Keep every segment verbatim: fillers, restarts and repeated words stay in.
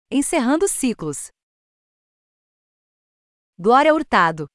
Encerrando ciclos. Glória Hurtado.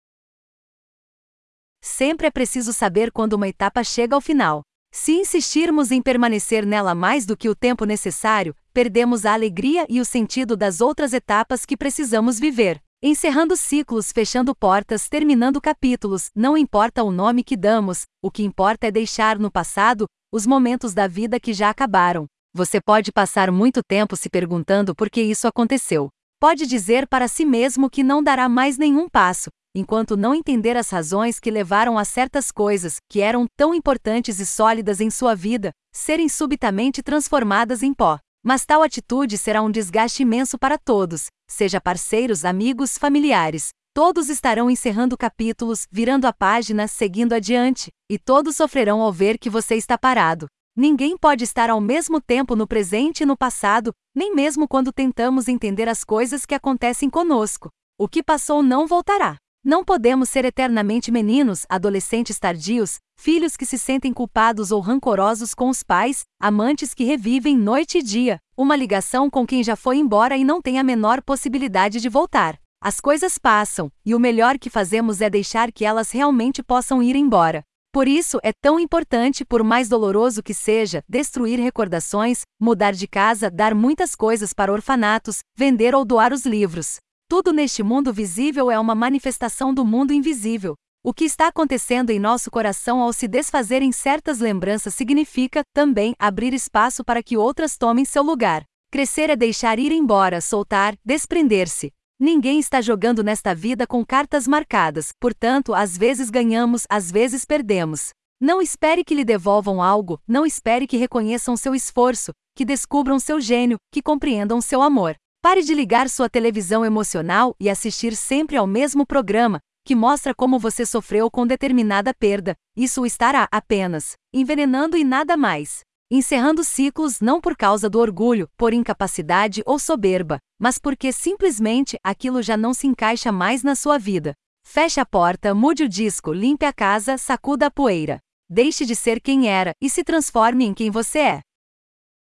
Sempre é preciso saber quando uma etapa chega ao final. Se insistirmos em permanecer nela mais do que o tempo necessário, perdemos a alegria e o sentido das outras etapas que precisamos viver. Encerrando ciclos, fechando portas, terminando capítulos, não importa o nome que damos, o que importa é deixar no passado os momentos da vida que já acabaram. Você pode passar muito tempo se perguntando por que isso aconteceu. Pode dizer para si mesmo que não dará mais nenhum passo, enquanto não entender as razões que levaram a certas coisas, que eram tão importantes e sólidas em sua vida, serem subitamente transformadas em pó. Mas tal atitude será um desgaste imenso para todos, seja parceiros, amigos, familiares. Todos estarão encerrando capítulos, virando a página, seguindo adiante, e todos sofrerão ao ver que você está parado. Ninguém pode estar ao mesmo tempo no presente e no passado, nem mesmo quando tentamos entender as coisas que acontecem conosco. O que passou não voltará. Não podemos ser eternamente meninos, adolescentes tardios, filhos que se sentem culpados ou rancorosos com os pais, amantes que revivem noite e dia, uma ligação com quem já foi embora e não tem a menor possibilidade de voltar. As coisas passam, e o melhor que fazemos é deixar que elas realmente possam ir embora. Por isso é tão importante, por mais doloroso que seja, destruir recordações, mudar de casa, dar muitas coisas para orfanatos, vender ou doar os livros. Tudo neste mundo visível é uma manifestação do mundo invisível. O que está acontecendo em nosso coração ao se desfazer em certas lembranças significa, também, abrir espaço para que outras tomem seu lugar. Crescer é deixar ir embora, soltar, desprender-se. Ninguém está jogando nesta vida com cartas marcadas, portanto, às vezes ganhamos, às vezes perdemos. Não espere que lhe devolvam algo, não espere que reconheçam seu esforço, que descubram seu gênio, que compreendam seu amor. Pare de ligar sua televisão emocional e assistir sempre ao mesmo programa, que mostra como você sofreu com determinada perda. Isso o estará apenas envenenando e nada mais. Encerrando ciclos não por causa do orgulho, por incapacidade ou soberba, mas porque simplesmente aquilo já não se encaixa mais na sua vida. Feche a porta, mude o disco, limpe a casa, sacuda a poeira. Deixe de ser quem era e se transforme em quem você é.